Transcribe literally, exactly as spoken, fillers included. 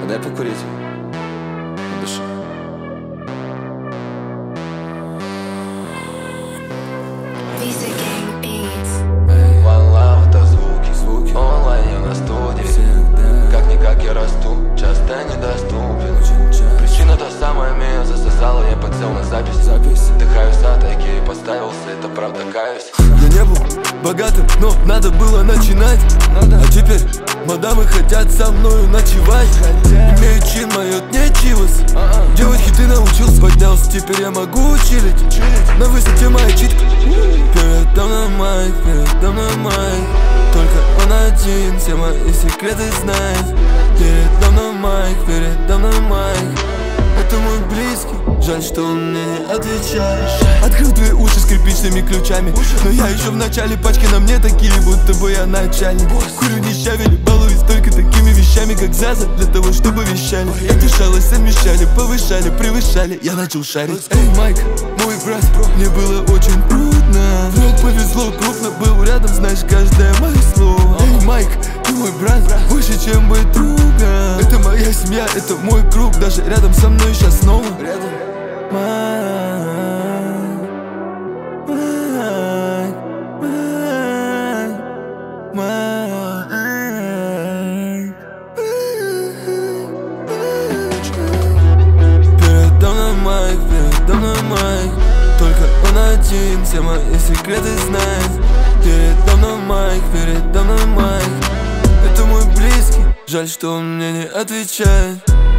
дай покурить. Дыши. One Love — это звуки, звуки. Онлайн на студии. Как-никак я расту, часто недоступен. Причина та самая, меня засосала, я подсел на запись. Запись. Вдыхаю сатаки и подставился, это правда, каюсь. Я не был богатым, но надо было начинать. надо. А теперь мадамы хотят со мною ночевать. Хотят. Имею чин, мое нечивость. А-а. Делать хиты научился, поднялся, теперь я могу чилить. чилить. На высоте моя читка. Передо мной майк, передо мной майк. Только он один, все мои секреты знает. Передо мной майк, передо мной майк. Это мой близкий, жаль, что он мне не отвечает. Открыл твои уши скрипичными ключами, но я еще в начале, пачки на мне такие, будто бы я начальник. Курю не щавели, балуюсь только такими вещами, как Заза, для того, чтобы вещали. Я дышалась, совмещали, повышали, превышали, я начал шарить. Эй, Майк, мой брат, мне было очень трудно. Вдруг повезло, крупно был рядом, знаешь каждое мое слово. Эй, Майк, ты мой брат, выше, чем быть другом. Это моя семья, это мой круг, даже рядом со мной сейчас снова. Рядом. Майк, Майк, Майк, Майк. Передо мной Майк, передо мной Майк. Только он один, все мои секреты знает. Передо мной Майк, передо мной Майк. Это мой близкий, жаль, что он мне не отвечает.